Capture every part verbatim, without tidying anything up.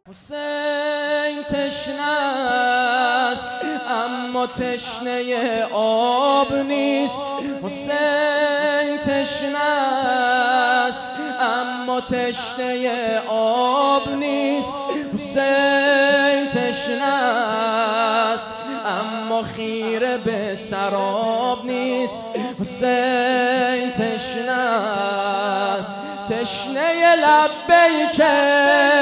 حسین تشنه است اما تشنه آب نیست. حسین تشنه است اما تشنه آب نیست. حسین تشنه است اما خیره به سراب نیست. حسین تشنه است تشنه لبیکه.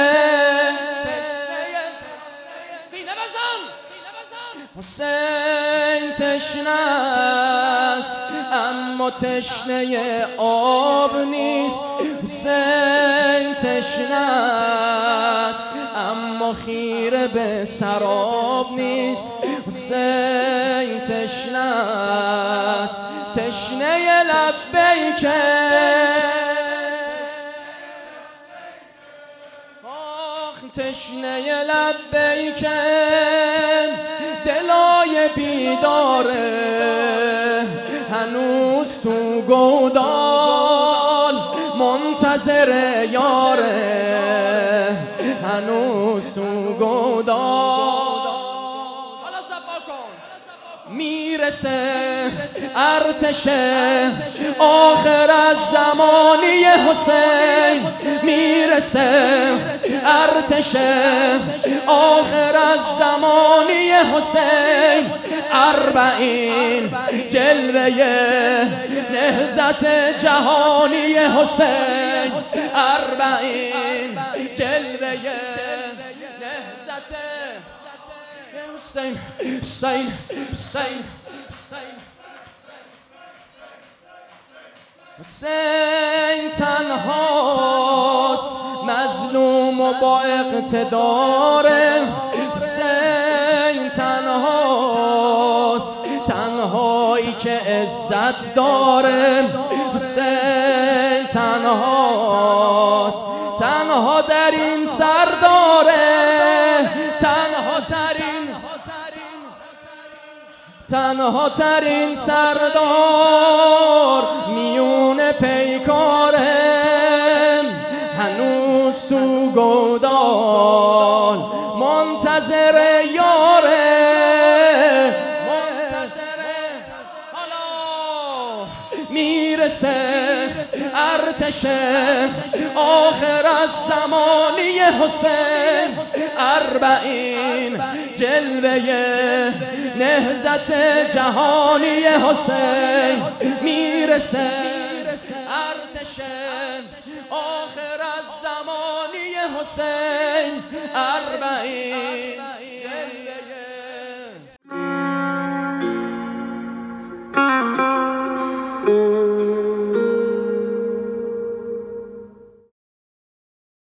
حسین تشنه است اما تشنه آب نیست. حسین تشنه است اما خیره به سراب نیست. حسین تشنه است تشنه لبیکه. آخ تشنه لبیکه دلای بیداره هنوز تو گودال منتظر یاره. هنوز تو گودال حالا صفا کن میرسه ارتش آخر از زمانی حسین. میرسه ارتش آخر از زمانی حسین. اربعین جلوه نهضت جهانی حسین. اربعین جلوه نهضت حسین. حسین حسین حسین تنهاست مظلوم و با اقتدار. حسین تنهاست تنهایی که عزت داره. حسین تنهاست تنها در این سر داره. تنها ترین تنها ترین سردار میون پیکاره. هنوز تو گودال منتظر یاره. منتظر حالا میرسه ارتش آخر از زمانی حسین. اربعین جلوه نهضت جهانی حسین. میرسه ارتش آخر از زمانی حسین. اربعین